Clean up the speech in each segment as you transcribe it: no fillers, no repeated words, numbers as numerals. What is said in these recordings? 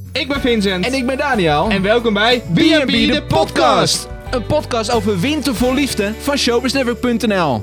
Ik ben Vincent. En ik ben Daniel. En welkom bij B&B de podcast. Een podcast over winter vol liefde van showbiznetwork.nl.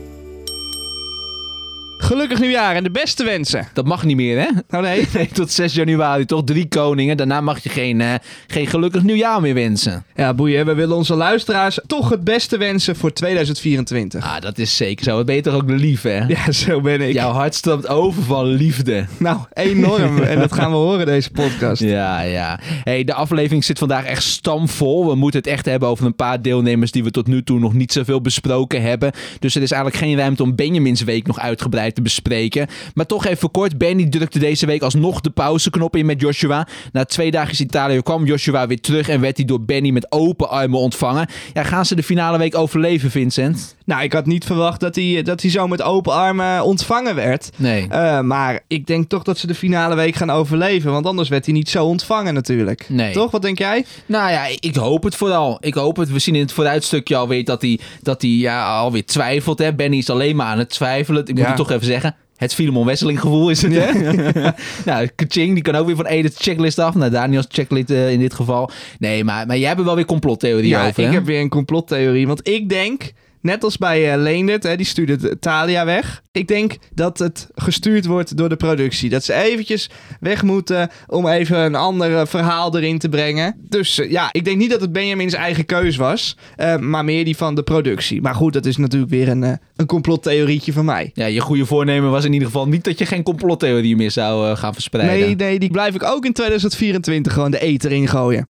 Gelukkig nieuwjaar en de beste wensen. Dat mag niet meer, hè? Oh nee? Nee, tot 6 januari toch 3 koningen. Daarna mag je geen gelukkig nieuwjaar meer wensen. Ja, boeien. We willen onze luisteraars toch het beste wensen voor 2024. Ah, dat is zeker zo. Wat ben je toch ook lief, hè? Ja, zo ben ik. Jouw hart stroomt over van liefde. Nou, enorm. En dat gaan we horen deze podcast. Ja. Hey, de aflevering zit vandaag echt stamvol. We moeten het echt hebben over een paar deelnemers die we tot nu toe nog niet zoveel besproken hebben. Dus er is eigenlijk geen ruimte om Benjamins week nog uitgebreid te bespreken. Maar toch even kort. Benny drukte deze week alsnog de pauzeknop in met Joshua. Na 2 dagen Italië kwam Joshua weer terug en werd hij door Benny met open armen ontvangen. Ja, gaan ze de finale week overleven, Vincent? Nou, ik had niet verwacht dat hij zo met open armen ontvangen werd. Nee. Maar ik denk toch dat ze de finale week gaan overleven. Want anders werd hij niet zo ontvangen natuurlijk. Nee. Toch? Wat denk jij? Nou ja, ik hoop het vooral. Ik hoop het. We zien in het vooruitstukje alweer dat hij alweer twijfelt. Hè. Benny is alleen maar aan het twijfelen. Ik moet het toch even zeggen. Het Filemon Wesseling gevoel is het, hè? Nou, Kaching, die kan ook weer van de checklist af. Nou, Daniels checklist in dit geval. Nee, maar jij hebt er wel weer complottheorie over, ik hè? heb weer een complottheorie. Want ik denk, net als bij Leendert, die stuurde Thalia weg. Ik denk dat het gestuurd wordt door de productie. Dat ze eventjes weg moeten om even een ander verhaal erin te brengen. Dus ik denk niet dat het Benjamin's eigen keus was. Maar meer die van de productie. Maar goed, dat is natuurlijk weer een complottheorietje van mij. Ja, je goede voornemen was in ieder geval niet dat je geen complottheorie meer zou gaan verspreiden. Nee, die blijf ik ook in 2024 gewoon de ether ingooien.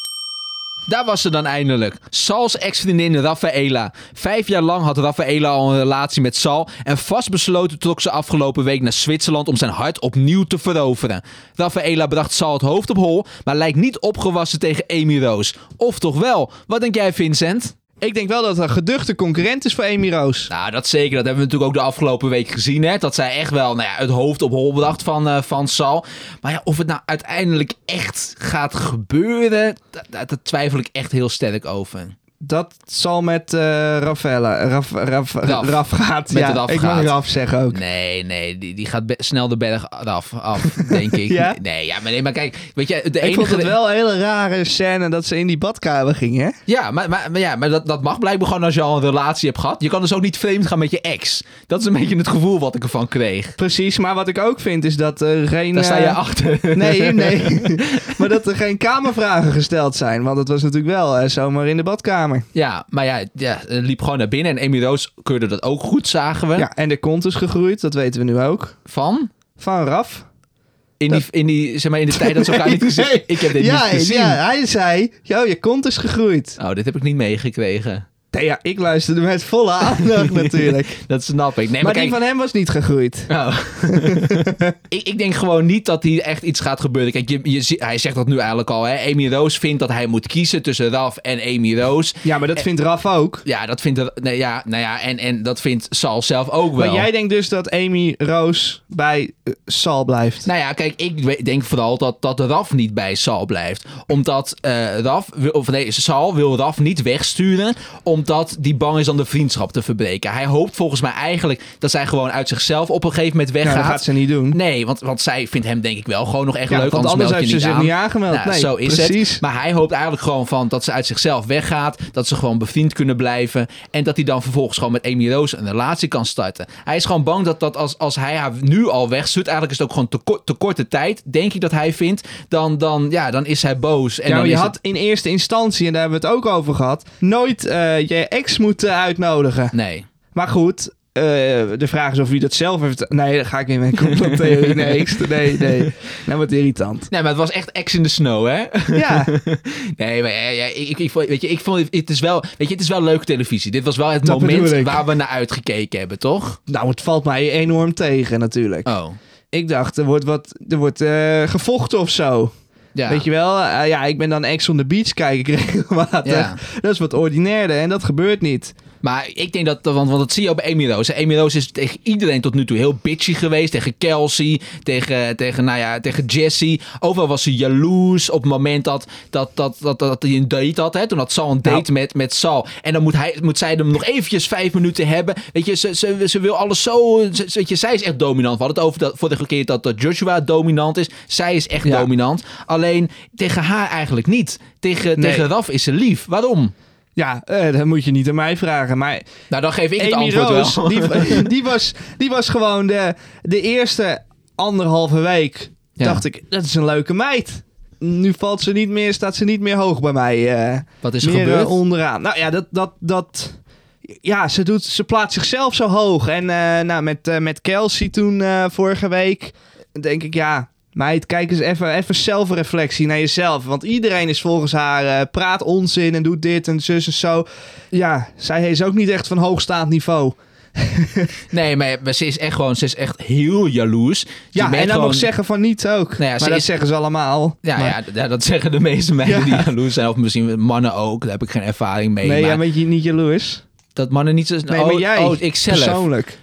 Daar was ze dan eindelijk. Sal's ex-vriendin Rafaela. 5 jaar lang had Rafaela al een relatie met Sal. En vastbesloten trok ze afgelopen week naar Zwitserland om zijn hart opnieuw te veroveren. Rafaela bracht Sal het hoofd op hol, maar lijkt niet opgewassen tegen Amy Roos. Of toch wel? Wat denk jij, Vincent? Ik denk wel dat het een geduchte concurrent is voor Amy Roos. Nou, dat zeker. Dat hebben we natuurlijk ook de afgelopen week gezien. Hè? Dat zij echt wel het hoofd op hol bracht van Sal. Maar ja, of het nou uiteindelijk echt gaat gebeuren, daar twijfel ik echt heel sterk over. Dat zal met Rafaela. Raf gaat. Met ja, Raf ik gaat. mag Raf zeggen ook. Nee, die gaat snel de berg af, denk ik. Ja? Nee, maar kijk, weet je, Ik vond het wel een hele rare scène dat ze in die badkamer ging, hè? Ja, maar dat mag blijkbaar gewoon als je al een relatie hebt gehad. Je kan dus ook niet vreemd gaan met je ex. Dat is een beetje het gevoel wat ik ervan kreeg. Precies, maar wat ik ook vind is dat er geen... Daar sta je achter. Nee. Maar dat er geen kamervragen gesteld zijn. Want het was natuurlijk wel zomaar in de badkamer. Ja, maar liep gewoon naar binnen. En Amy Roos keurde dat ook goed, zagen we. Ja, en de kont is gegroeid, dat weten we nu ook. Van Raf. in de tijd dat ze elkaar niet gezien. Nee. Ik heb dit niet gezien. Ja, hij zei, je kont is gegroeid. Oh, dit heb ik niet meegekregen. Nee, ja, ik luisterde met volle aandacht natuurlijk. Dat snap ik. Nee, maar kijk, die van hem was niet gegroeid. Oh. ik denk gewoon niet dat hier echt iets gaat gebeuren. Kijk, hij zegt dat nu eigenlijk al. Hè? Amy Roos vindt dat hij moet kiezen tussen Raf en Amy Roos. Ja, maar dat vindt Raf ook. Ja, dat vindt... En dat vindt Sal zelf ook wel. Maar jij denkt dus dat Amy Roos bij Sal blijft? Nou ja, kijk, ik denk vooral dat Raf niet bij Sal blijft. Omdat Sal wil Raf niet wegsturen, omdat die bang is om de vriendschap te verbreken. Hij hoopt volgens mij eigenlijk dat zij gewoon uit zichzelf op een gegeven moment weggaat. Ja, dat gaat ze niet doen. Nee, want zij vindt hem denk ik wel gewoon nog echt leuk. Want anders heeft ze zich niet aangemeld. Nou, nee, zo is precies. het. Maar hij hoopt eigenlijk gewoon van dat ze uit zichzelf weggaat. Dat ze gewoon bevriend kunnen blijven. En dat hij dan vervolgens gewoon met Amy Roos een relatie kan starten. Hij is gewoon bang dat als hij haar nu al wegstuurt, eigenlijk is het ook gewoon te korte tijd, denk ik dat hij vindt. Dan is hij boos. En dan je had in eerste instantie, en daar hebben we het ook over gehad, nooit je ex moeten uitnodigen. Nee. Maar goed, de vraag is of hij dat zelf heeft... Nee, dan ga ik in mijn complottheorie. Nee. Nou wordt irritant. Nee, maar het was echt ex in the snow, hè? Ja. Nee, maar ik vond het is wel... Weet je, het is wel leuke televisie. Dit was wel het moment waar we naar uitgekeken hebben, toch? Nou, het valt mij enorm tegen natuurlijk. Oh. Ik dacht, er wordt gevochten of zo. Ja. Weet je wel? Ik ben dan Ex on the Beach kijken regelmatig. Ja. Dat is wat ordinairder en dat gebeurt niet. Maar ik denk dat, want dat zie je ook bij Amy Rose. Amy Rose is tegen iedereen tot nu toe heel bitchy geweest. Tegen Kelsey, tegen Jessie. Overal was ze jaloers op het moment dat hij een date had. Hè? Toen had Sal een date met Sal. En dan moet zij hem nog eventjes 5 minuten hebben. Weet je, ze wil alles zo... Weet je, zij is echt dominant. We hadden het over vorige keer dat Joshua dominant is. Zij is echt dominant. Alleen tegen haar eigenlijk niet. Tegen Raf is ze lief. Waarom? Ja, dat moet je niet aan mij vragen. Maar nou, dan geef ik het Amy antwoord Rose, wel. Die was gewoon de eerste 1,5 week. Ja. Dacht ik, dat is een leuke meid. Nu staat ze niet meer hoog bij mij. Wat is er meer gebeurd? Onderaan. Nou ja, ja, ze plaatst zichzelf zo hoog. En met Kelsey toen vorige week, denk ik, ja, meid, kijk eens even zelfreflectie naar jezelf. Want iedereen is volgens haar, praat onzin en doet dit en zus en zo. Ja, zij is ook niet echt van hoogstaand niveau. Nee, maar ze is echt heel jaloers. Ja, en dan nog zeggen van niet ook. Nou ja, maar dat zeggen ze allemaal. Ja, dat zeggen de meeste meiden die jaloers zijn. Of misschien mannen ook. Daar heb ik geen ervaring mee. Nee, maar jij bent je niet jaloers? dat mannen niet zo... Nee, maar jij ikzelf. persoonlijk.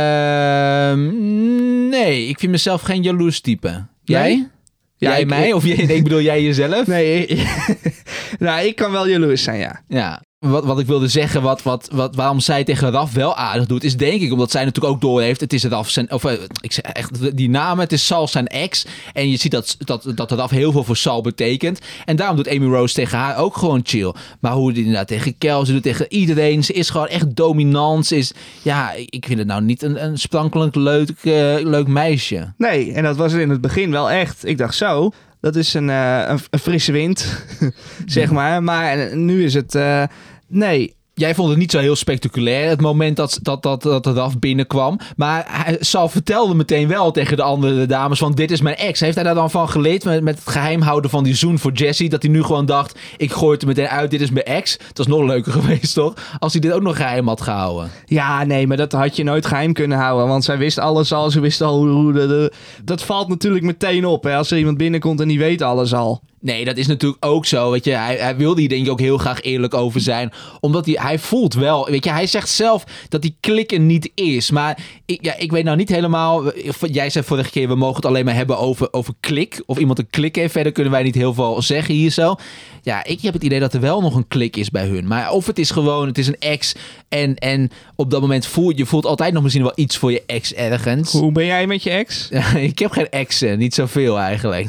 Nee, ik vind mezelf geen jaloers type. Jij? Nee? Ja, Jij mij? Of ik bedoel jij jezelf? Nee, nou, ik kan wel jaloers zijn, ja. Ja. Wat ik wilde zeggen, waarom zij tegen Raf wel aardig doet, is denk ik omdat zij natuurlijk ook doorheeft. Het is Raf zijn, ik zeg echt die naam, het is Sal zijn ex. En je ziet dat Raf heel veel voor Sal betekent. En daarom doet Amy Rose tegen haar ook gewoon chill. Maar hoe die inderdaad tegen Kelsey doet, tegen iedereen. Ze is gewoon echt dominant. Ze is, ja, ik vind het nou niet een sprankelend leuk meisje. Nee, en dat was in het begin wel echt. Ik dacht zo, dat is een frisse wind, zeg maar. Maar nu is het... nee. Jij vond het niet zo heel spectaculair, het moment dat Raf binnenkwam. Maar Sal vertelde meteen wel tegen de andere dames van dit is mijn ex. Heeft hij daar dan van geleerd met het geheim houden van die zoen voor Jessie? Dat hij nu gewoon dacht, ik gooi het er meteen uit, dit is mijn ex. Het was nog leuker geweest, toch? Als hij dit ook nog geheim had gehouden. Ja, nee, maar dat had je nooit geheim kunnen houden. Want zij wist alles al, ze wist al dat valt natuurlijk meteen op, hè, als er iemand binnenkomt en die weet alles al. Nee, dat is natuurlijk ook zo. Weet je, hij wil hier denk ik ook heel graag eerlijk over zijn. Omdat hij voelt wel... Weet je, hij zegt zelf dat die klik er niet is. Maar ik weet nou niet helemaal... Jij zei vorige keer, we mogen het alleen maar hebben over klik. Of iemand een klik heeft. Verder kunnen wij niet heel veel zeggen hier zo. Ja, ik heb het idee dat er wel nog een klik is bij hun. Maar of het is gewoon, het is een ex. En op dat moment voelt altijd nog misschien wel iets voor je ex ergens. Hoe ben jij met je ex? Ik heb geen exen. Niet zoveel eigenlijk.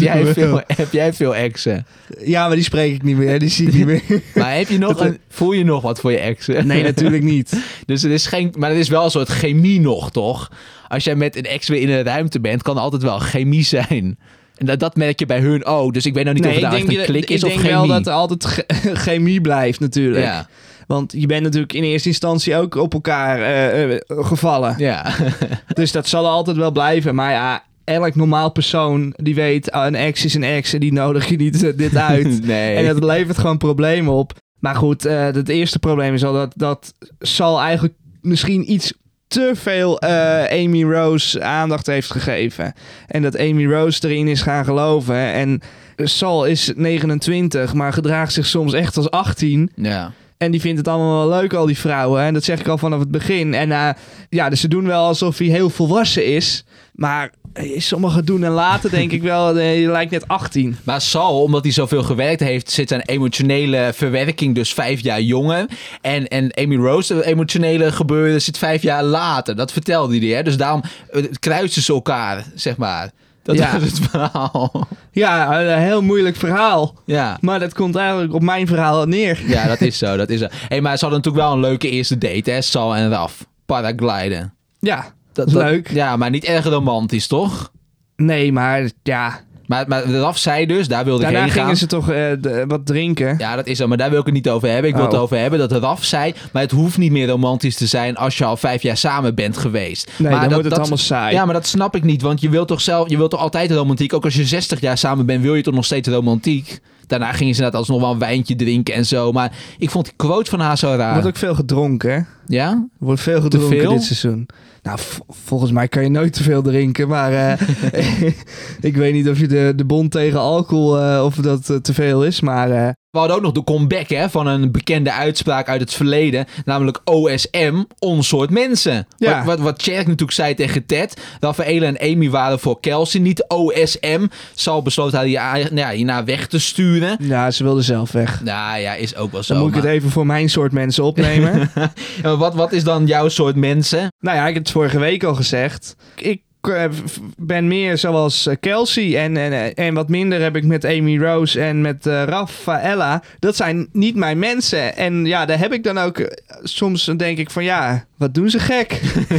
Heb jij veel exen? Ja, maar die spreek ik niet meer. Die zie ik niet meer. Maar voel je nog wat voor je exen? Nee, natuurlijk niet. Dus maar het is wel een soort chemie nog, toch? Als jij met een ex weer in een ruimte bent, kan er altijd wel chemie zijn. En dat merk je bij hun ook. Dus ik weet nou niet of daar echt een klik is of chemie. Ik denk wel dat er altijd chemie blijft natuurlijk. Ja. Want je bent natuurlijk in eerste instantie ook op elkaar gevallen. Ja. Dus dat zal altijd wel blijven. Maar ja, elk normaal persoon die weet, een ex is een ex en die nodig je niet dit uit. Nee. En dat levert gewoon problemen op. Maar goed, het eerste probleem is al dat Sal eigenlijk misschien iets te veel Amy Rose aandacht heeft gegeven. En dat Amy Rose erin is gaan geloven. En Sal is 29, maar gedraagt zich soms echt als 18. Ja. En die vindt het allemaal wel leuk, al die vrouwen. En dat zeg ik al vanaf het begin. En dus ze doen wel alsof hij heel volwassen is. Maar sommigen doen en laten denk ik wel, je lijkt net 18. Maar Sal, omdat hij zoveel gewerkt heeft, zit zijn emotionele verwerking dus 5 jaar jonger. En Amy Rose, de emotionele gebeuren, zit 5 jaar later. Dat vertelde hij, hè? Dus daarom kruisen ze elkaar, zeg maar. Dat is het verhaal. Ja, een heel moeilijk verhaal. Ja. Maar dat komt eigenlijk op mijn verhaal neer. Ja, dat is zo. Hey, maar ze hadden natuurlijk wel een leuke eerste date, hè? Sal en Raf. Paragliden. Ja, dat is leuk. Ja, maar niet erg romantisch, toch? Nee, maar ja... Maar Raf zei dus, daar wilde ik heen gaan. Daarna gingen ze toch wat drinken. Ja, dat is zo, maar daar wil ik het niet over hebben. Ik wil het over hebben dat Raf zei, maar het hoeft niet meer romantisch te zijn als je al 5 jaar samen bent geweest. Nee, maar dan wordt het allemaal saai. Ja, maar dat snap ik niet, want je wilt toch altijd romantiek. Ook als je 60 jaar samen bent, wil je toch nog steeds romantiek. Daarna gingen ze inderdaad alsnog wel een wijntje drinken en zo. Maar ik vond die quote van haar zo raar. Er wordt ook veel gedronken, hè? Ja? Er wordt veel gedronken veel? dit seizoen. Nou, volgens mij kan je nooit te veel drinken. Maar ik weet niet of je de bond tegen alcohol, of dat te veel is. Maar We hadden ook nog de comeback van een bekende uitspraak uit het verleden. Namelijk OSM, onsoort mensen. Ja. Wat Tjerk natuurlijk zei tegen Ted. Rafaela en Amy waren voor Kelsey, niet OSM. Sal besloot haar hierna weg te sturen. ja, ze wilde zelf weg. Nou ja, is ook wel zo. Dan moet ik het even voor mijn soort mensen opnemen. Ja, maar wat is dan jouw soort mensen? Nou ja, ik heb het vorige week al gezegd. Ik ben meer zoals Kelsey en wat minder heb ik met Amy Rose en met Rafaela. Dat zijn niet mijn mensen. En ja, daar heb ik dan ook soms denk ik van ja, wat doen ze gek?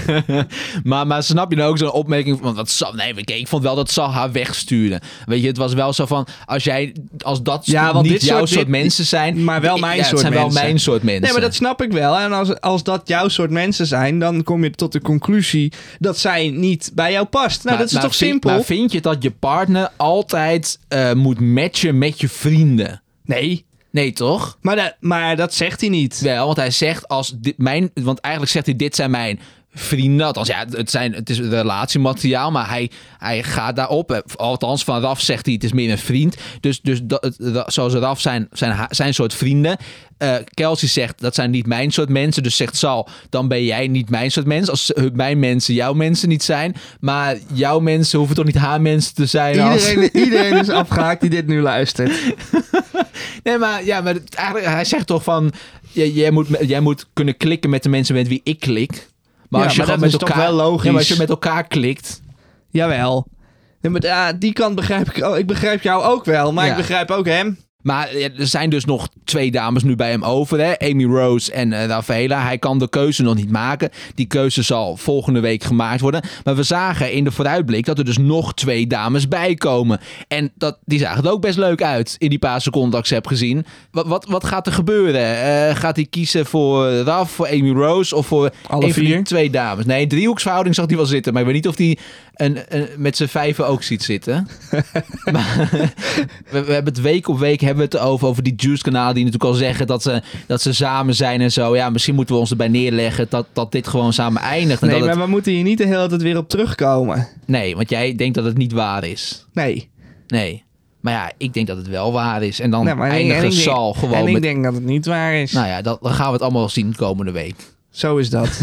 maar snap je nou ook zo'n opmerking van ik vond wel dat Sal haar wegstuurde. Weet je, het was wel zo van als dat niet jouw soort mensen zijn, maar wel mijn soort het zijn mensen. wel mijn soort mensen. Nee, maar dat snap ik wel. En als dat jouw soort mensen zijn, dan kom je tot de conclusie dat zij niet bij jou past. Nou, dat is toch simpel? Maar vind je dat je partner altijd moet matchen met je vrienden? Nee. Nee, toch? Maar dat zegt hij niet. Wel, want hij zegt want eigenlijk zegt hij, dit zijn mijn vrienden. Althans, ja, het is relatiemateriaal, maar hij gaat daarop. Althans, van Raf zegt hij, het is meer een vriend. Dus zoals Raf zijn soort vrienden. Kelsey zegt, dat zijn niet mijn soort mensen. Dus zegt Sal, dan ben jij niet mijn soort mensen. Als mijn mensen jouw mensen niet zijn. Maar jouw mensen hoeven toch niet haar mensen te zijn? Iedereen is afgehaakt die dit nu luistert. Nee, maar eigenlijk, hij zegt toch van, jij moet kunnen klikken met de mensen met wie ik klik. Maar als je gewoon met elkaar, toch wel logisch. Ja, maar als je met elkaar klikt. Jawel. Nee, maar die kant begrijp ik ook. Ik begrijp jou ook wel, maar ik begrijp ook hem. Maar er zijn dus nog 2 dames nu bij hem over. Hè? Amy Rose en Rafaela. Hij kan de keuze nog niet maken. Die keuze zal volgende week gemaakt worden. Maar we zagen in de vooruitblik dat er dus nog 2 dames bij komen. En die zagen er ook best leuk uit in die paar seconden dat ik ze heb gezien. Wat gaat er gebeuren? Gaat hij kiezen voor Raf, voor Amy Rose of voor alle 4? Van die 2 dames? Nee, driehoeksverhouding zag hij wel zitten. Maar ik weet niet of hij met z'n 5 ook ziet zitten. Maar, we hebben het week op week hebben we het over die Juice-kanaal die natuurlijk al zeggen dat ze samen zijn en zo. Ja, misschien moeten we ons erbij neerleggen dat dit gewoon samen eindigt. En nee, maar we moeten hier niet de hele tijd weer op terugkomen. Nee, want jij denkt dat het niet waar is. Nee. Maar ja, ik denk dat het wel waar is. En dan eindigen Sal gewoon en ik denk dat het niet waar is. Nou ja, dan gaan we het allemaal zien komende week. Zo is dat.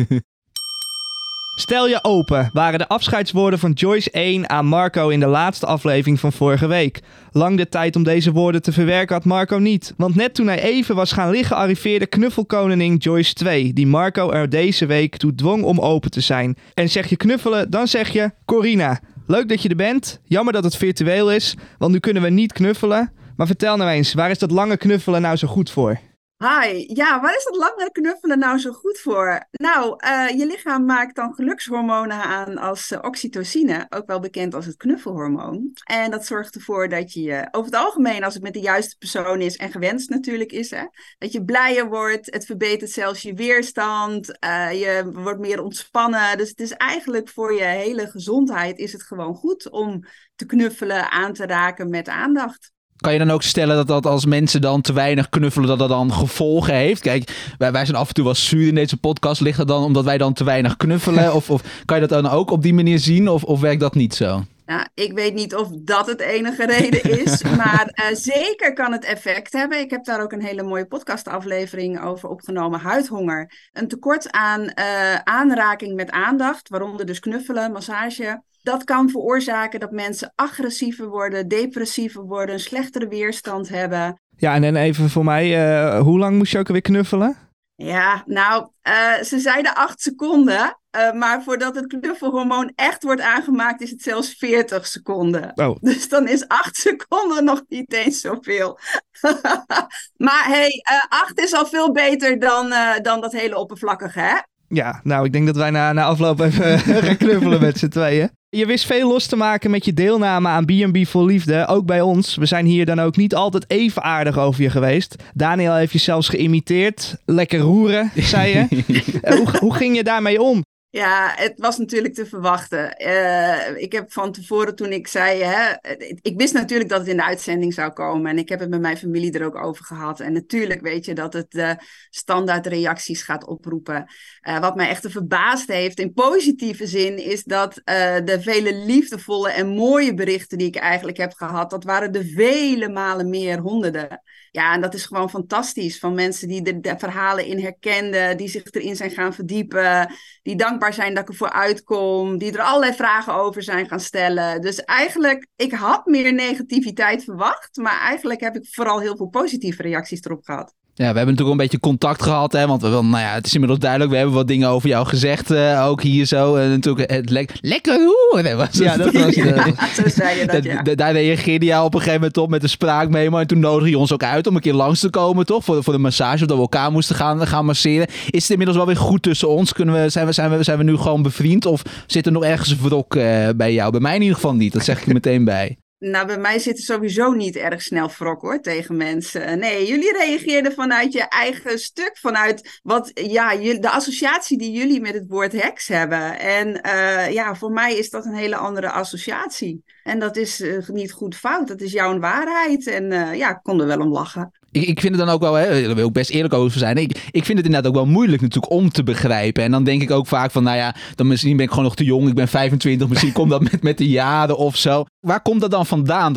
Stel je open, waren de afscheidswoorden van Joyce 1 aan Marco in de laatste aflevering van vorige week. Lang de tijd om deze woorden te verwerken had Marco niet. Want net toen hij even was gaan liggen arriveerde knuffelkoningin Joyce 2, die Marco er deze week toe dwong om open te zijn. En zeg je knuffelen, dan zeg je Corina. Leuk dat je er bent, jammer dat het virtueel is, want nu kunnen we niet knuffelen. Maar vertel nou eens, waar is dat lange knuffelen nou zo goed voor? Hi, ja, waar is dat lange knuffelen nou zo goed voor? Nou, je lichaam maakt dan gelukshormonen aan als oxytocine, ook wel bekend als het knuffelhormoon. En dat zorgt ervoor dat je over het algemeen, als het met de juiste persoon is en gewenst natuurlijk is, dat je blijer wordt, het verbetert zelfs je weerstand, je wordt meer ontspannen. Dus het is eigenlijk voor je hele gezondheid is het gewoon goed om te knuffelen, aan te raken met aandacht. Kan je dan ook stellen dat als mensen dan te weinig knuffelen, dat dan gevolgen heeft? Kijk, wij zijn af en toe wel zuur in deze podcast. Ligt dat dan omdat wij dan te weinig knuffelen? Of kan je dat dan ook op die manier zien? Of werkt dat niet zo? Nou, ik weet niet of dat het enige reden is, maar zeker kan het effect hebben. Ik heb daar ook een hele mooie podcastaflevering over opgenomen, huidhonger. Een tekort aan aanraking met aandacht, waaronder dus knuffelen, massage. Dat kan veroorzaken dat mensen agressiever worden, depressiever worden, een slechtere weerstand hebben. Ja, en dan even voor mij, hoe lang moest je ook alweer knuffelen? Ja, nou, ze zeiden 8 seconden. Maar voordat het knuffelhormoon echt wordt aangemaakt, is het zelfs 40 seconden. Oh. Dus dan is 8 seconden nog niet eens zoveel. Maar hey, 8 is al veel beter dan dat hele oppervlakkige, hè? Ja, nou, ik denk dat wij na afloop even gaan knuffelen met z'n tweeën. Je wist veel los te maken met je deelname aan B&B Vol Liefde, ook bij ons. We zijn hier dan ook niet altijd even aardig over je geweest. Daniel heeft je zelfs geïmiteerd. Lekker roeren, zei je. Hoe ging je daarmee om? Ja, het was natuurlijk te verwachten. Ik heb van tevoren toen ik zei... ik wist natuurlijk dat het in de uitzending zou komen. En ik heb het met mijn familie er ook over gehad. En natuurlijk weet je dat het de standaard reacties gaat oproepen. Wat mij echt verbaasd heeft in positieve zin... is dat de vele liefdevolle en mooie berichten die ik eigenlijk heb gehad... dat waren er vele malen meer, honderden. Ja, en dat is gewoon fantastisch. Van mensen die de verhalen in herkenden, die zich erin zijn gaan verdiepen, die dankbaar zijn dat ik ervoor uitkom, die er allerlei vragen over zijn gaan stellen. Dus eigenlijk, ik had meer negativiteit verwacht, maar eigenlijk heb ik vooral heel veel positieve reacties erop gehad. Ja, we hebben natuurlijk een beetje contact gehad, hè, want het is inmiddels duidelijk, we hebben wat dingen over jou gezegd, ook hier zo. En natuurlijk het lekker hoeren was het. Ja, dat was zo zei je dat, ja. Daar reageerde jij op een gegeven moment op met een spraakmemo. En toen nodigde je ons ook uit om een keer langs te komen, toch? Voor de massage, dat we elkaar moesten gaan masseren. Is het inmiddels wel weer goed tussen ons? Zijn we nu gewoon bevriend? Of zit er nog ergens een wrok bij jou? Bij mij in ieder geval niet, dat zeg ik er meteen bij. Nou, bij mij zit er sowieso niet erg snel wrok hoor, tegen mensen. Nee, jullie reageerden vanuit je eigen stuk, vanuit de associatie die jullie met het woord heks hebben. En voor mij is dat een hele andere associatie. En dat is niet goed fout, dat is jouw waarheid. En ik kon er wel om lachen. Ik vind het dan ook wel, daar wil ik best eerlijk over zijn. Ik vind het inderdaad ook wel moeilijk natuurlijk om te begrijpen. En dan denk ik ook vaak van, dan misschien ben ik gewoon nog te jong. Ik ben 25, misschien komt dat met de jaren of zo. Waar komt dat dan vandaan?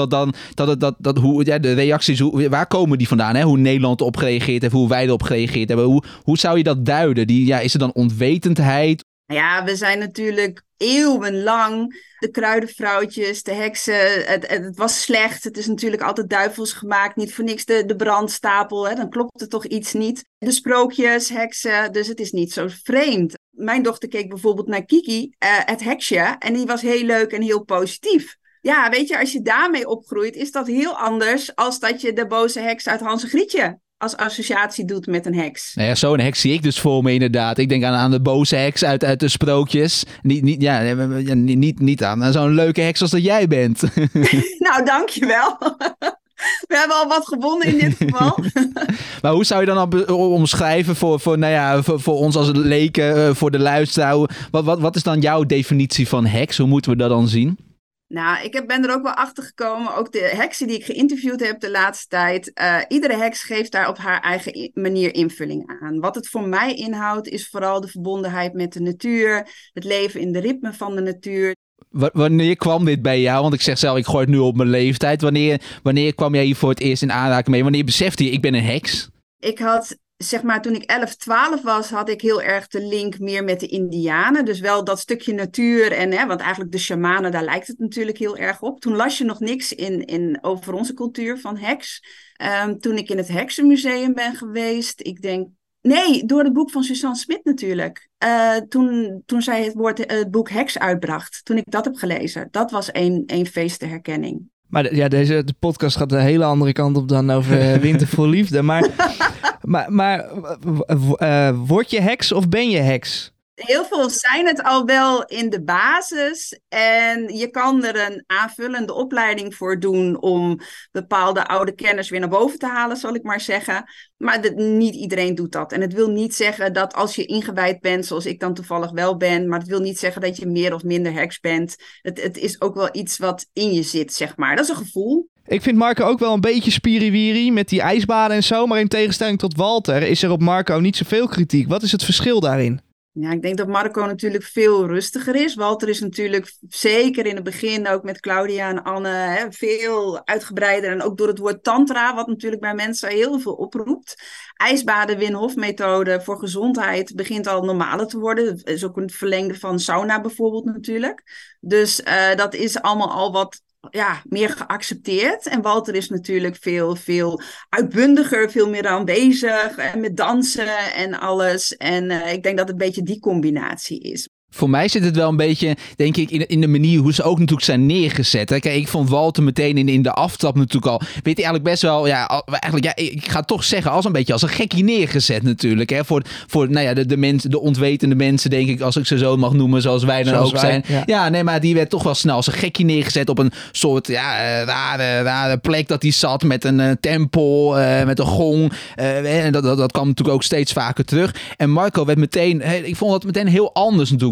De reacties, waar komen die vandaan? Hè? Hoe Nederland erop gereageerd heeft, hoe wij erop gereageerd hebben. Hoe zou je dat duiden? Is er dan onwetendheid? Ja, we zijn natuurlijk eeuwenlang de kruidenvrouwtjes, de heksen. Het was slecht. Het is natuurlijk altijd duivels gemaakt. Niet voor niks de brandstapel. Hè? Dan klopt er toch iets niet. De sprookjes, heksen. Dus het is niet zo vreemd. Mijn dochter keek bijvoorbeeld naar Kiki, het heksje. En die was heel leuk en heel positief. Ja, weet je, als je daarmee opgroeit, is dat heel anders als dat je de boze heks uit Hans en Grietje als associatie doet met een heks. Nou ja, zo'n heks zie ik dus voor me inderdaad. Ik denk aan de boze heks uit de sprookjes. Niet aan zo'n leuke heks als dat jij bent. Nou, dankjewel. We hebben al wat gewonnen in dit geval. Maar hoe zou je dan omschrijven voor ons als leken, voor de luisteraar? Wat is dan jouw definitie van heks? Hoe moeten we dat dan zien? Nou, ik ben er ook wel achter gekomen. Ook de heksen die ik geïnterviewd heb de laatste tijd. Iedere heks geeft daar op haar eigen manier invulling aan. Wat het voor mij inhoudt is vooral de verbondenheid met de natuur. Het leven in de ritme van de natuur. Wanneer kwam dit bij jou? Want ik zeg zelf, ik gooi het nu op mijn leeftijd. Wanneer kwam jij hier voor het eerst in aanraking mee? Wanneer besefte je, ik ben een heks? Ik had, toen ik 11, 12 was, had ik heel erg de link meer met de Indianen. Dus wel dat stukje natuur want eigenlijk de shamanen, daar lijkt het natuurlijk heel erg op. Toen las je nog niks over onze cultuur van heks. Toen ik in het Heksenmuseum ben geweest, door het boek van Suzanne Smit natuurlijk. Toen zij het boek Heks uitbracht, toen ik dat heb gelezen. Dat was een feest der herkenning. Maar de podcast gaat een hele andere kant op dan over Winter voor Liefde. Maar word je heks of ben je heks? Heel veel zijn het al wel in de basis. En je kan er een aanvullende opleiding voor doen om bepaalde oude kennis weer naar boven te halen, zal ik maar zeggen. Maar niet iedereen doet dat. En het wil niet zeggen dat als je ingewijd bent, zoals ik dan toevallig wel ben, maar het wil niet zeggen dat je meer of minder heks bent. Het is ook wel iets wat in je zit, zeg maar. Dat is een gevoel. Ik vind Marco ook wel een beetje spiriwiri met die ijsbaden en zo. Maar in tegenstelling tot Walter is er op Marco niet zoveel kritiek. Wat is het verschil daarin? Ja, ik denk dat Marco natuurlijk veel rustiger is. Walter is natuurlijk zeker in het begin ook met Claudia en Anne veel uitgebreider. En ook door het woord tantra, wat natuurlijk bij mensen heel veel oproept. IJsbaden, Wim Hof methode voor gezondheid begint al normaler te worden. Dat is ook een verlengde van sauna bijvoorbeeld natuurlijk. Dus dat is allemaal al wat meer geaccepteerd. En Walter is natuurlijk veel uitbundiger, veel meer aanwezig en met dansen en alles. En ik denk dat het een beetje die combinatie is. Voor mij zit het wel een beetje, denk ik, in de manier hoe ze ook natuurlijk zijn neergezet. Hè. Kijk, ik vond Walter meteen in de aftrap natuurlijk al, weet je, eigenlijk best wel, ik ga toch zeggen, als een gekkie neergezet natuurlijk. Hè. Voor de mensen, de onwetende mensen, denk ik, als ik ze zo mag noemen, zoals wij dan zoals ook zijn. Ja, nee, maar die werd toch wel snel als een gekkie neergezet op een soort, rare plek dat hij zat met een tempel, met een gong. En dat kwam natuurlijk ook steeds vaker terug. En Marco werd meteen, ik vond dat meteen heel anders natuurlijk.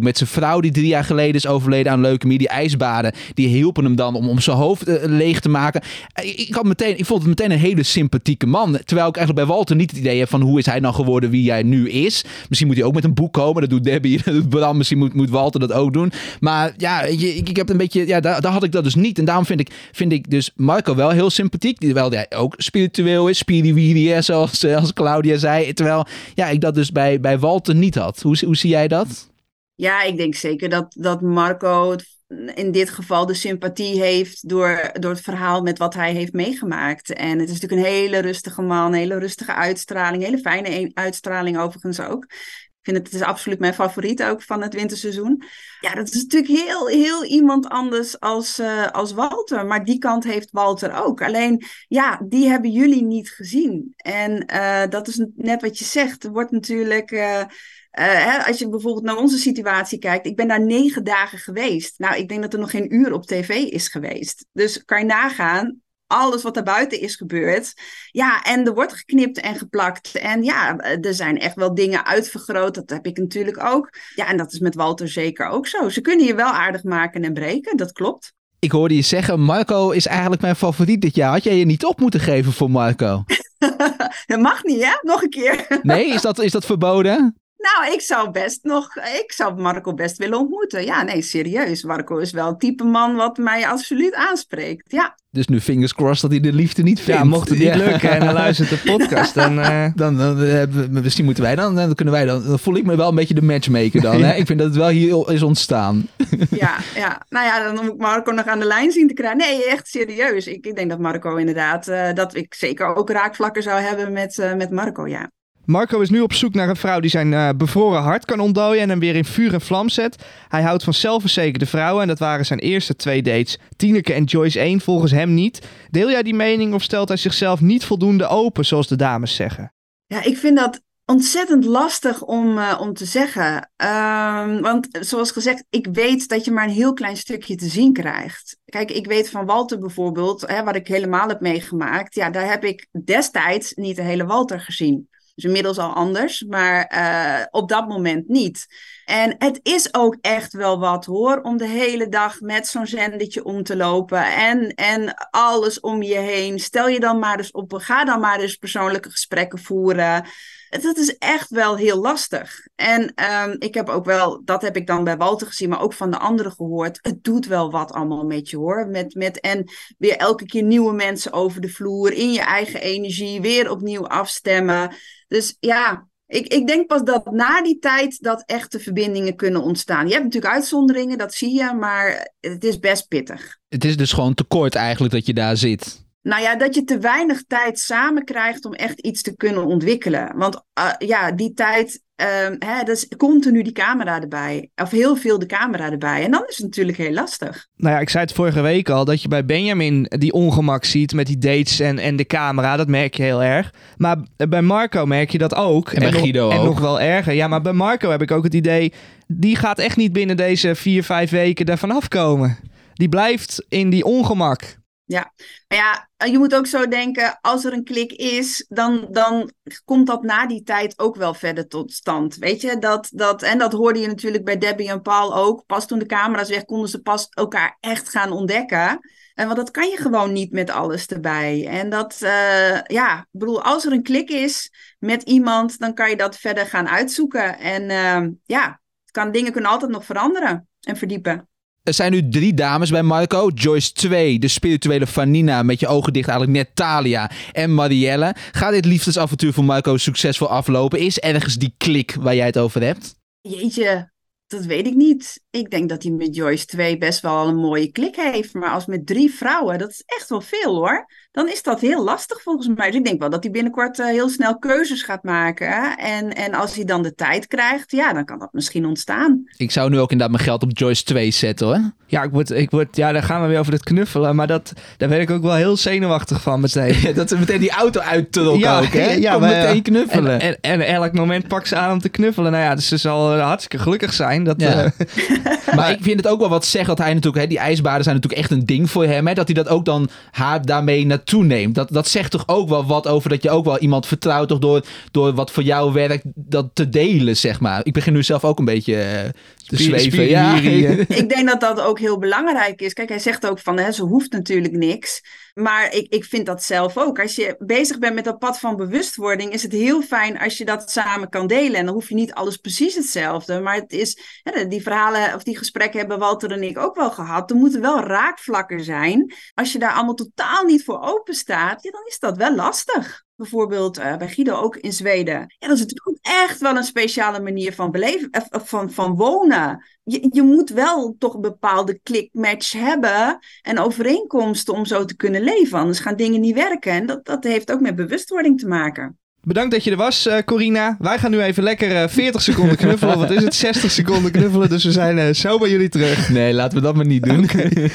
met zijn vrouw die 3 jaar geleden is overleden aan leukemie. Die ijsbaden, die hielpen hem dan om zijn hoofd leeg te maken. Ik vond het meteen een hele sympathieke man. Terwijl ik eigenlijk bij Walter niet het idee heb van hoe is hij nou geworden wie hij nu is. Misschien moet hij ook met een boek komen. Dat doet Debbie, dat doet Bram. Misschien moet Walter dat ook doen. Maar ja, ik heb een beetje... Ja, daar had ik dat dus niet. En daarom vind ik dus Marco wel heel sympathiek. Terwijl hij ook spiritueel is. Spiriwiri, zoals Claudia zei. Terwijl ik dat dus bij Walter niet had. Hoe zie jij dat? Ja, ik denk zeker dat Marco in dit geval de sympathie heeft door het verhaal met wat hij heeft meegemaakt. En het is natuurlijk een hele rustige man, een hele rustige uitstraling, hele fijne uitstraling overigens ook. Ik vind het is absoluut mijn favoriet ook van het winterseizoen. Ja, dat is natuurlijk heel iemand anders als Walter. Maar die kant heeft Walter ook. Alleen, ja, die hebben jullie niet gezien. En dat is net wat je zegt. Er wordt natuurlijk... als je bijvoorbeeld naar onze situatie kijkt. Ik ben daar 9 dagen geweest. Nou, ik denk dat er nog geen uur op tv is geweest. Dus kan je nagaan... Alles wat er buiten is gebeurd. Ja, en er wordt geknipt en geplakt. En ja, er zijn echt wel dingen uitvergroot. Dat heb ik natuurlijk ook. Ja, en dat is met Walter zeker ook zo. Ze kunnen je wel aardig maken en breken, dat klopt. Ik hoorde je zeggen, Marco is eigenlijk mijn favoriet dit jaar. Had jij je niet op moeten geven voor Marco? Dat mag niet, hè? Nog een keer. Nee, is dat verboden? Nou, ik zou Marco best willen ontmoeten. Ja, nee, serieus. Marco is wel het type man wat mij absoluut aanspreekt, ja. Dus nu fingers crossed dat hij de liefde niet vindt. Ja, mocht het niet lukken en dan luistert de podcast, dan misschien moeten wij dan kunnen wij dan voel ik me wel een beetje de matchmaker dan. Hè? Ik vind dat het wel hier is ontstaan. Ja. Nou ja, dan moet ik Marco nog aan de lijn zien te krijgen. Nee, echt serieus. Ik denk dat Marco inderdaad, dat ik zeker ook raakvlakken zou hebben met Marco, ja. Marco is nu op zoek naar een vrouw die zijn bevroren hart kan ontdooien en hem weer in vuur en vlam zet. Hij houdt van zelfverzekerde vrouwen en dat waren zijn eerste 2 dates. Tineke en Joyce 1 volgens hem niet. Deel jij die mening of stelt hij zichzelf niet voldoende open, zoals de dames zeggen? Ja, ik vind dat ontzettend lastig om te zeggen. Want zoals gezegd, ik weet dat je maar een heel klein stukje te zien krijgt. Kijk, ik weet van Walter bijvoorbeeld, wat ik helemaal heb meegemaakt. Ja, daar heb ik destijds niet de hele Walter gezien. Dus inmiddels al anders, maar op dat moment niet. En het is ook echt wel wat hoor, om de hele dag met zo'n zendertje om te lopen en alles om je heen. Stel je dan maar eens op, ga dan maar eens persoonlijke gesprekken voeren. Dat is echt wel heel lastig. En ik heb ook wel, dat heb ik dan bij Walter gezien, maar ook van de anderen gehoord. Het doet wel wat allemaal met je hoor. En weer elke keer nieuwe mensen over de vloer, in je eigen energie, weer opnieuw afstemmen. Dus ja, ik denk pas dat na die tijd dat echte verbindingen kunnen ontstaan. Je hebt natuurlijk uitzonderingen, dat zie je, maar het is best pittig. Het is dus gewoon tekort eigenlijk dat je daar zit. Nou ja, dat je te weinig tijd samen krijgt om echt iets te kunnen ontwikkelen. Want die tijd, dus continu die camera erbij. Of heel veel de camera erbij. En dan is het natuurlijk heel lastig. Nou ja, ik zei het vorige week al, dat je bij Benjamin die ongemak ziet met die dates en de camera. Dat merk je heel erg. Maar bij Marco merk je dat ook. En bij Guido ook. En nog wel erger. Ja, maar bij Marco heb ik ook het idee, die gaat echt niet binnen deze 4-5 weken ervan afkomen. Die blijft in die ongemak. Ja, maar ja, je moet ook zo denken, als er een klik is, dan komt dat na die tijd ook wel verder tot stand. Weet je, en dat hoorde je natuurlijk bij Debbie en Paul ook. Pas toen de camera's weg, konden ze pas elkaar echt gaan ontdekken. Want dat kan je gewoon niet met alles erbij. En dat, ik bedoel, als er een klik is met iemand, dan kan je dat verder gaan uitzoeken. En dingen kunnen altijd nog veranderen en verdiepen. Er zijn nu 3 dames bij Marco. Joyce 2, de spirituele Vanina, met je ogen dicht eigenlijk net Thalia en Marielle. Gaat dit liefdesavontuur voor Marco succesvol aflopen? Is ergens die klik waar jij het over hebt? Jeetje, dat weet ik niet. Ik denk dat hij met Joyce 2 best wel een mooie klik heeft. Maar als met 3 vrouwen, dat is echt wel veel hoor. Dan is dat heel lastig volgens mij. Dus ik denk wel dat hij binnenkort heel snel keuzes gaat maken. En als hij dan de tijd krijgt, ja, dan kan dat misschien ontstaan. Ik zou nu ook inderdaad mijn geld op Joyce 2 zetten hoor. Ja, daar gaan we weer over het knuffelen. Maar daar werd ik ook wel heel zenuwachtig van meteen. Dat ze meteen die auto uittrokken ook, hè? Ja, meteen knuffelen. En elk moment pakt ze aan om te knuffelen. Nou ja, dus ze zal hartstikke gelukkig zijn. Maar ik vind het ook wel wat zeggen dat hij natuurlijk... die ijsbaden zijn natuurlijk echt een ding voor hem. Dat hij dat ook dan haar daarmee naartoe neemt. Dat zegt toch ook wel wat over dat je ook wel iemand vertrouwt... toch door wat voor jou werkt, dat te delen, zeg maar. Ik begin nu zelf ook een beetje te zweven. Ja. Ik denk dat dat ook heel belangrijk is. Kijk, hij zegt ook van, ze hoeft natuurlijk niks. Maar ik vind dat zelf ook. Als je bezig bent met dat pad van bewustwording... is het heel fijn als je dat samen kan delen. En dan hoef je niet alles precies hetzelfde. Maar het is, die verhalen of die gesprekken hebben Walter en ik ook wel gehad. Er moeten wel raakvlakken zijn. Als je daar allemaal totaal niet voor open staat... dan is dat wel lastig. Bijvoorbeeld bij Guido ook in Zweden. Ja, dat is natuurlijk ook echt wel een speciale manier van beleven, van wonen. Je moet wel toch een bepaalde klikmatch hebben en overeenkomsten om zo te kunnen leven. Anders gaan dingen niet werken. En dat heeft ook met bewustwording te maken. Bedankt dat je er was, Corina. Wij gaan nu even lekker 40 seconden knuffelen. Wat is het? 60 seconden knuffelen. Dus we zijn zo bij jullie terug. Nee, laten we dat maar niet doen. Okay.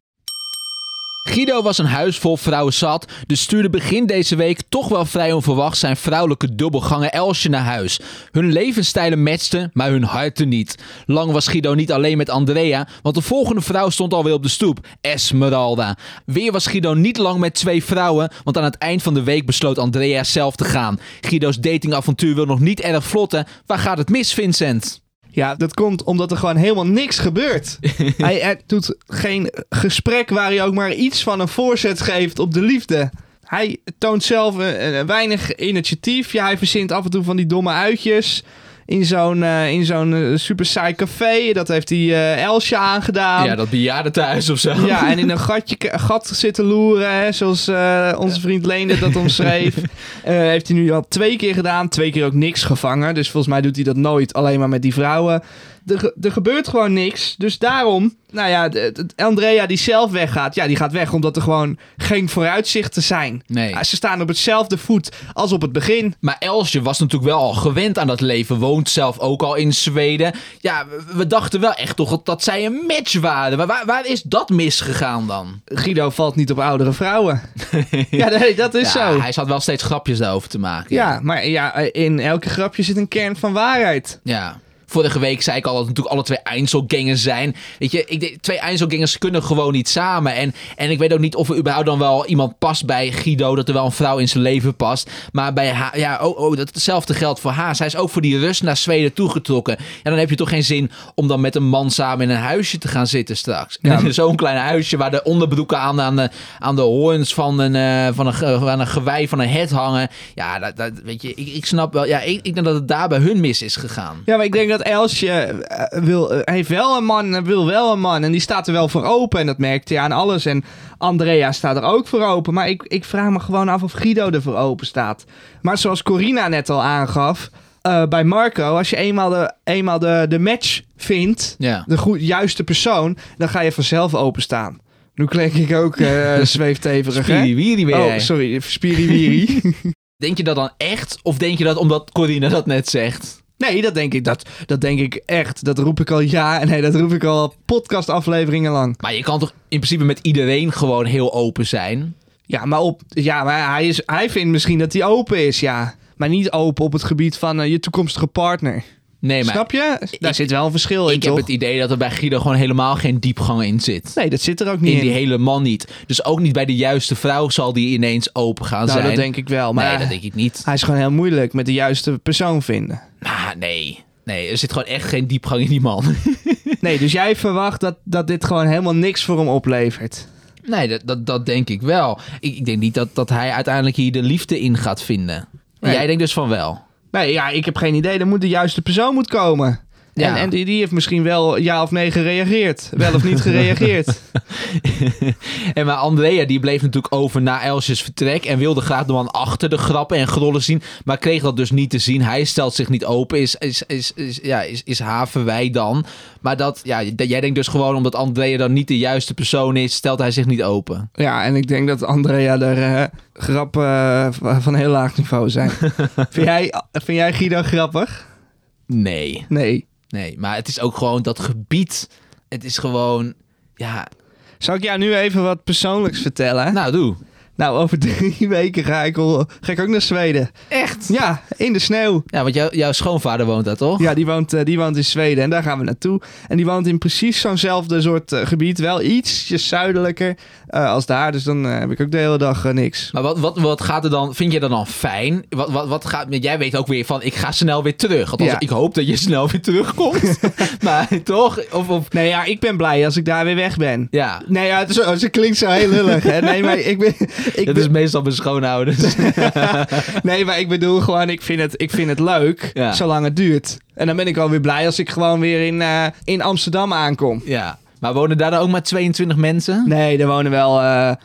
Guido was een huis vol vrouwen zat, dus stuurde begin deze week toch wel vrij onverwacht zijn vrouwelijke dubbelganger Elsje naar huis. Hun levensstijlen matchten, maar hun harten niet. Lang was Guido niet alleen met Andrea, want de volgende vrouw stond alweer op de stoep, Esmeralda. Weer was Guido niet lang met 2 vrouwen, want aan het eind van de week besloot Andrea zelf te gaan. Guido's datingavontuur wil nog niet erg vlotten. Waar gaat het mis, Vincent? Ja, dat komt omdat er gewoon helemaal niks gebeurt. Hij doet geen gesprek waar hij ook maar iets van een voorzet geeft op de liefde. Hij toont zelf weinig initiatief. Ja, hij verzint af en toe van die domme uitjes in zo'n super saai café. Dat heeft hij Elsje aangedaan. Ja, dat bejaardentehuis of zo. Ja, en in een gat zitten loeren, hè, zoals onze vriend Leende dat omschreef. Heeft hij nu al 2 keer gedaan. 2 keer ook niks gevangen. Dus volgens mij doet hij dat nooit alleen maar met die vrouwen. Er gebeurt gewoon niks. Dus daarom, Andrea die zelf weggaat. Ja, die gaat weg omdat er gewoon geen vooruitzichten zijn. Nee. Ze staan op hetzelfde voet als op het begin. Maar Elsje was natuurlijk wel al gewend aan dat leven. Woont zelf ook al in Zweden. Ja, we dachten wel echt toch dat zij een match waren. Maar waar is dat misgegaan dan? Guido valt niet op oudere vrouwen. Ja, nee, dat is zo. Hij zat wel steeds grapjes daarover te maken. Ja, maar in elke grapje zit een kern van waarheid. Ja. Vorige week zei ik al dat het natuurlijk alle 2 Einzelgangers zijn. Weet je, 2 Einzelgangers kunnen gewoon niet samen. En ik weet ook niet of er überhaupt dan wel iemand past bij Guido. Dat er wel een vrouw in zijn leven past. Maar bij haar, hetzelfde geldt voor haar. Zij is ook voor die rust naar Zweden toegetrokken. En dan heb je toch geen zin om dan met een man samen in een huisje te gaan zitten straks. Ja. En zo'n klein huisje waar de onderbroeken aan de hoorns van een gewei van een hert hangen. Ja, dat weet je, ik snap wel. Ja, ik denk dat het daar bij hun mis is gegaan. Ja, maar ik denk dat Elsje heeft wel een man, wil wel een man. En die staat er wel voor open. En dat merkt hij aan alles. En Andrea staat er ook voor open. Maar ik vraag me gewoon af of Guido er voor open staat. Maar zoals Corina net al aangaf, bij Marco, als je eenmaal de match vindt, de juiste persoon, dan ga je vanzelf openstaan. Nu klink ik ook zweefteverig, hè? Spiriwiri ben jij. Oh, sorry, spiriwiri. Denk je dat dan echt? Of denk je dat omdat Corina dat net zegt? Nee, dat denk ik echt. Dat roep ik al podcastafleveringen lang. Maar je kan toch in principe met iedereen gewoon heel open zijn? Ja, maar hij vindt misschien dat hij open is, ja. Maar niet open op het gebied van je toekomstige partner. Nee, maar snap je? Daar zit wel een verschil in, Ik heb het idee dat er bij Guido gewoon helemaal geen diepgang in zit. Nee, dat zit er ook niet in. Die helemaal niet. Dus ook niet bij de juiste vrouw zal die ineens open gaan zijn. Dat denk ik wel. Maar nee, dat denk ik niet. Hij is gewoon heel moeilijk met de juiste persoon vinden. Nee, er zit gewoon echt geen diepgang in die man. Nee, dus jij verwacht dat dit gewoon helemaal niks voor hem oplevert? Nee, dat denk ik wel. Ik denk niet dat hij uiteindelijk hier de liefde in gaat vinden. Nee. Jij denkt dus van wel? Nee, ja, ik heb geen idee. De juiste persoon moet komen. Ja. En die heeft misschien wel ja of nee gereageerd. Wel of niet gereageerd. Maar Andrea die bleef natuurlijk over na Elsjes vertrek en wilde graag de man achter de grappen en grollen zien, maar kreeg dat dus niet te zien. Hij stelt zich niet open, is haar verwijt dan. Maar jij denkt dus gewoon omdat Andrea dan niet de juiste persoon is, stelt hij zich niet open. Ja, en ik denk dat Andrea er grappen van heel laag niveau zijn. Vind jij Guido grappig? Nee. Nee, maar het is ook gewoon dat gebied. Het is gewoon, ja. Zal ik jou nu even wat persoonlijks vertellen? Nou, doe. Nou, over 3 weken ga ik ook naar Zweden. Echt? Ja, in de sneeuw. Ja, want jouw schoonvader woont daar, toch? Ja, die woont in Zweden en daar gaan we naartoe. En die woont in precies zo'nzelfde soort gebied. Wel ietsjes zuidelijker als daar. Dus dan heb ik ook de hele dag niks. Maar wat gaat er dan... Vind je dat dan fijn? Wat gaat... Jij weet ook weer van, ik ga snel weer terug. Althans, ik hoop dat je snel weer terugkomt. Maar toch? Of... Nee, ja, ik ben blij als ik daar weer weg ben. Ja. Nee, ja, het klinkt zo heel lullig. Hè? Nee, maar dat is meestal mijn schoonouders. Nee, maar ik bedoel gewoon, ik vind het leuk, zolang het duurt. En dan ben ik alweer blij als ik gewoon weer in Amsterdam aankom. Ja. Maar wonen daar dan ook maar 22 mensen? Nee, er wonen wel...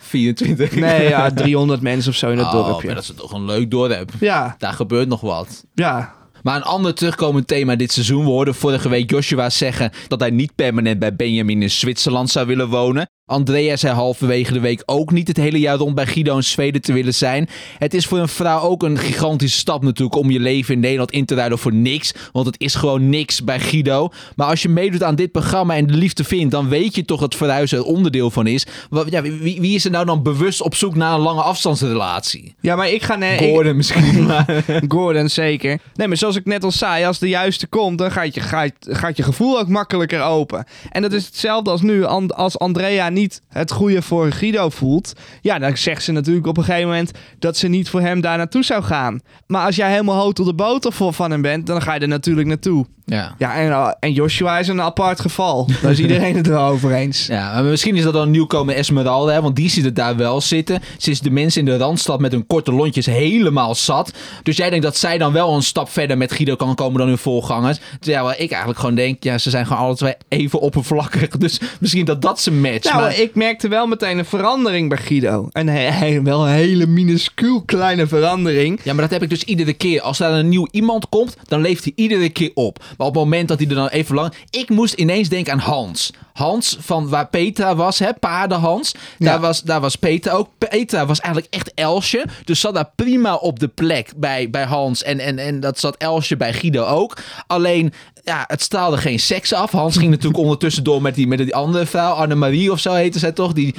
24. Nee, ja, 300 mensen of zo in het dorpje. Maar dat is toch een leuk dorp. Ja. Daar gebeurt nog wat. Ja. Maar een ander terugkomend thema dit seizoen. We hoorden vorige week Joshua zeggen dat hij niet permanent bij Benjamin in Zwitserland zou willen wonen. Andrea zei halverwege de week ook niet het hele jaar rond bij Guido in Zweden te willen zijn. Het is voor een vrouw ook een gigantische stap natuurlijk om je leven in Nederland in te ruilen voor niks. Want het is gewoon niks bij Guido. Maar als je meedoet aan dit programma en de liefde vindt, dan weet je toch dat verhuizen er onderdeel van is. Ja, wie is er nou dan bewust op zoek naar een lange afstandsrelatie? Ja, maar ik ga... Gordon misschien. Maar... Gordon, zeker. Nee, maar zoals ik net al zei, als de juiste komt, dan gaat je gevoel ook makkelijker open. En dat is hetzelfde als nu. Als Andrea niet het goede voor Guido voelt, ja, dan zegt ze natuurlijk op een gegeven moment dat ze niet voor hem daar naartoe zou gaan. Maar als jij helemaal hout op de boter van hem bent, dan ga je er natuurlijk naartoe. Ja. Ja, en Joshua is een apart geval. Daar is iedereen het wel over eens. Ja, maar misschien is dat dan nieuwkomer Esmeralda, hè, want die ziet het daar wel zitten. Ze is de mensen in de Randstad met hun korte lontjes helemaal zat. Dus jij denkt dat zij dan wel een stap verder met Guido kan komen dan hun voorgangers. Terwijl ik eigenlijk gewoon denk, ja, ze zijn gewoon alle twee even oppervlakkig. Dus misschien dat ze matcht. Nou, maar... ik merkte wel meteen een verandering bij Guido. Wel een hele minuscuul kleine verandering. Ja, maar dat heb ik dus iedere keer. Als daar een nieuw iemand komt, dan leeft hij iedere keer op. Maar op het moment dat hij er dan even lang... Ik moest ineens denken aan Hans. Hans van waar Petra was, hè, paardenhans. Daar was Petra ook. Petra was eigenlijk echt Elsje. Dus zat daar prima op de plek bij Hans. En dat zat Elsje bij Guido ook. Alleen... Ja, het straalde geen seks af. Hans ging natuurlijk ondertussen door met die andere vrouw. Annemarie of zo heette zij toch? Die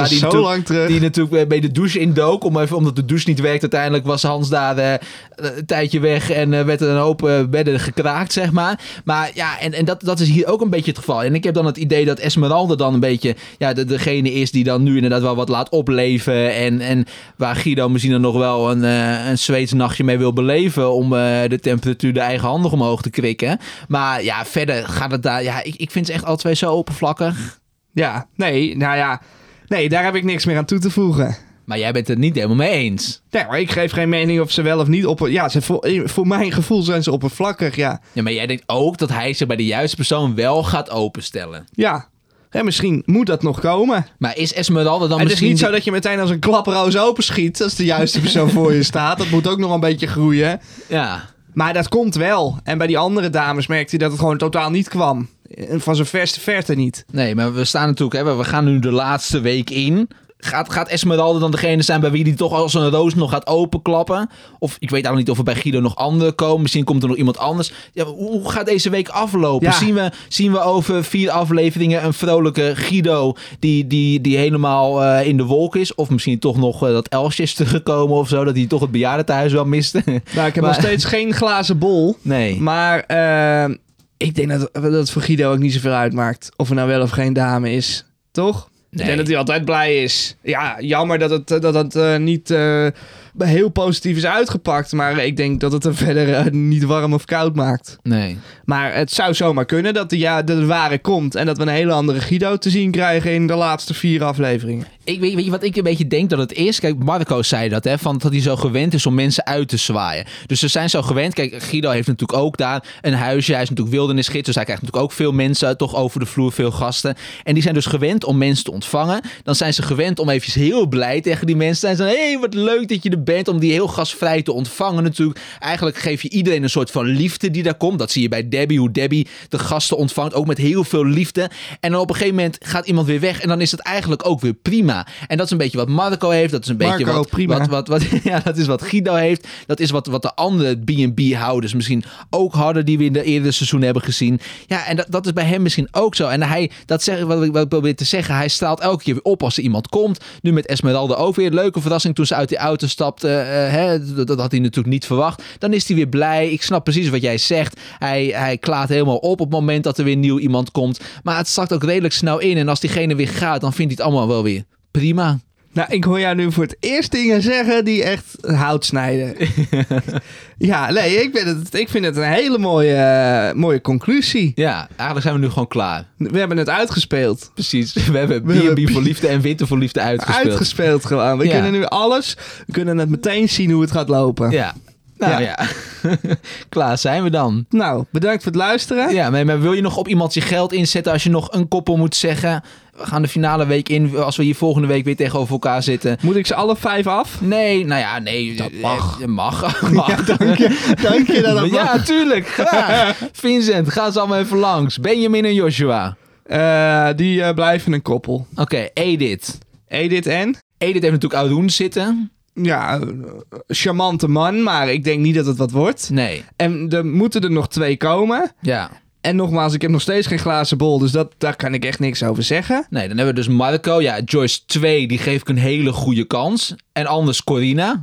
natuurlijk bij de douche indook. Omdat de douche niet werkte. Uiteindelijk was Hans daar een tijdje weg. En werd er een hoop bedden gekraakt, zeg maar. Maar ja, en dat is hier ook een beetje het geval. En ik heb dan het idee dat Esmeralda dan een beetje... Ja, degene is die dan nu inderdaad wel wat laat opleven. En waar Guido misschien dan nog wel een Zweeds nachtje mee wil beleven. Om de temperatuur eigenhandig omhoog te krikken. Maar ja, verder gaat het daar... Ja, ik vind ze echt alle twee zo oppervlakkig. Ja, nee, daar heb ik niks meer aan toe te voegen. Maar jij bent het niet helemaal mee eens. Nee, maar ik geef geen mening of ze wel of niet op... Ja, voor mijn gevoel zijn ze oppervlakkig, ja. Ja, maar jij denkt ook dat hij zich bij de juiste persoon wel gaat openstellen. Ja. Ja, misschien moet dat nog komen. Maar is Esmeralda dan het misschien... Het is niet zo dat je meteen als een klaproos openschiet als de juiste persoon voor je staat. Dat moet ook nog een beetje groeien. Ja. Maar dat komt wel. En bij die andere dames merkte hij dat het gewoon totaal niet kwam. Van zijn verste verte niet. Nee, maar we staan natuurlijk... Hè, we gaan nu de laatste week in. Gaat Esmeralda dan degene zijn bij wie die toch als een roos nog gaat openklappen? Of ik weet eigenlijk niet of er bij Guido nog anderen komen. Misschien komt er nog iemand anders. Ja, hoe gaat deze week aflopen? Ja. Zien we over 4 afleveringen een vrolijke Guido die helemaal in de wolk is? Of misschien toch nog dat Elsje is teruggekomen of zo? Dat hij toch het bejaardentehuis wel miste? Nou, ik heb nog steeds geen glazen bol. Nee. Maar ik denk dat het voor Guido ook niet zoveel uitmaakt. Of er nou wel of geen dame is. Toch? Nee. Ik denk dat hij altijd blij is. Ja, jammer dat het niet heel positief is uitgepakt. Maar ik denk dat het er verder niet warm of koud maakt. Nee. Maar het zou zomaar kunnen dat de ware komt. En dat we een hele andere Guido te zien krijgen in de laatste 4 afleveringen. Weet je wat ik een beetje denk dat het is? Kijk, Marco zei dat, hè, van dat hij zo gewend is om mensen uit te zwaaien. Dus ze zijn zo gewend. Kijk, Guido heeft natuurlijk ook daar een huisje. Hij is natuurlijk wildernisgids, dus hij krijgt natuurlijk ook veel mensen toch over de vloer, veel gasten. En die zijn dus gewend om mensen te ontvangen. Dan zijn ze gewend om eventjes heel blij tegen die mensen te zijn. Hé, wat leuk dat je er bent om die heel gastvrij te ontvangen natuurlijk. Eigenlijk geef je iedereen een soort van liefde die daar komt. Dat zie je bij Debbie, hoe Debbie de gasten ontvangt, ook met heel veel liefde. En dan op een gegeven moment gaat iemand weer weg en dan is het eigenlijk ook weer prima. En dat is een beetje wat Marco heeft, dat is een beetje ja, dat is wat Guido heeft. Dat is wat de andere B&B-houders misschien ook hadden die we in de eerdere seizoen hebben gezien. Ja, en dat is bij hem misschien ook zo. En wat ik probeer te zeggen, hij straalt elke keer weer op als er iemand komt. Nu met Esmeralda ook weer. Leuke verrassing toen ze uit die auto stapte. Dat had hij natuurlijk niet verwacht. Dan is hij weer blij. Ik snap precies wat jij zegt. Hij klaart helemaal op het moment dat er weer nieuw iemand komt. Maar het zakt ook redelijk snel in. En als diegene weer gaat, dan vindt hij het allemaal wel weer prima. Nou, ik hoor jou nu voor het eerst dingen zeggen die echt hout snijden. Ja, nee, ik vind het een hele mooie conclusie. Ja, eigenlijk zijn we nu gewoon klaar. We hebben het uitgespeeld. Precies, we hebben B&B voor liefde en Winter voor liefde uitgespeeld. Uitgespeeld gewoon. We kunnen nu alles, we kunnen het meteen zien hoe het gaat lopen. Ja. Nou ja, klaar zijn we dan. Nou, bedankt voor het luisteren. Ja, maar wil je nog op iemand je geld inzetten als je nog een koppel moet zeggen? We gaan de finale week in, als we hier volgende week weer tegenover elkaar zitten. Moet ik ze alle 5 af? Nee, nou ja, nee. Dat mag. Mag. Ja, dank je dat mag. Ja, tuurlijk. Graag. Vincent, ga eens allemaal even langs. Benjamin en Joshua. Die blijven een koppel. Oké, Edith. Edith en? Edith heeft natuurlijk Arun zitten. Ja, charmante man, maar ik denk niet dat het wat wordt. Nee. En er moeten er nog 2 komen. Ja. En nogmaals, ik heb nog steeds geen glazen bol, dus daar kan ik echt niks over zeggen. Nee, dan hebben we dus Marco. Ja, Joyce 2, die geef ik een hele goede kans. En anders Corina.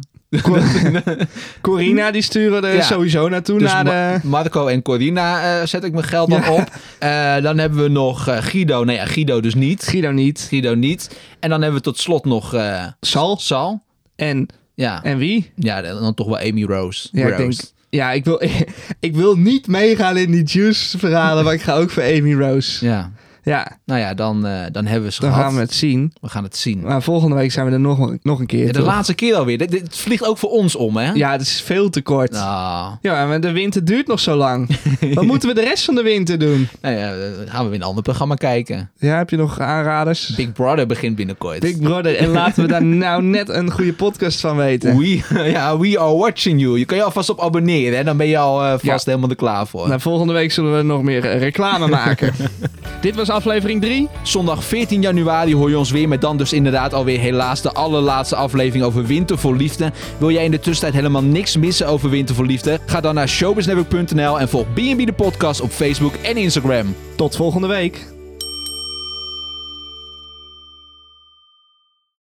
Corina, die sturen er sowieso naartoe. Dus naar de... Marco en Corina zet ik mijn geld dan op. Dan hebben we nog Guido. Nee, Guido dus niet. Guido niet. En dan hebben we tot slot nog Sal. En wie? Ja, dan toch wel Amy Rose. Ja, ik wil niet meegaan in die Juice-verhalen, maar ik ga ook voor Amy Rose. Ja. Nou ja, dan hebben we ze gehad. Dan gaan we het zien. We gaan het zien. Maar volgende week zijn we er nog een keer. Ja, de laatste keer alweer. Dit vliegt ook voor ons om, hè? Ja, het is veel te kort. Oh. Ja, maar de winter duurt nog zo lang. Wat moeten we de rest van de winter doen? Nou ja, dan gaan we weer een ander programma kijken. Ja, heb je nog aanraders? Big Brother begint binnenkort. Big Brother. En laten we daar nou net een goede podcast van weten. We are watching you. Je kan je alvast op abonneren, hè? Dan ben je al vast helemaal er klaar voor. Nou, volgende week zullen we nog meer reclame maken. Dit was aflevering 3. Zondag 14 januari hoor je ons weer met dan dus inderdaad alweer helaas de allerlaatste aflevering over Winter voor Liefde. Wil jij in de tussentijd helemaal niks missen over Winter voor Liefde? Ga dan naar showbiznetwork.nl en volg B&B de podcast op Facebook en Instagram. Tot volgende week.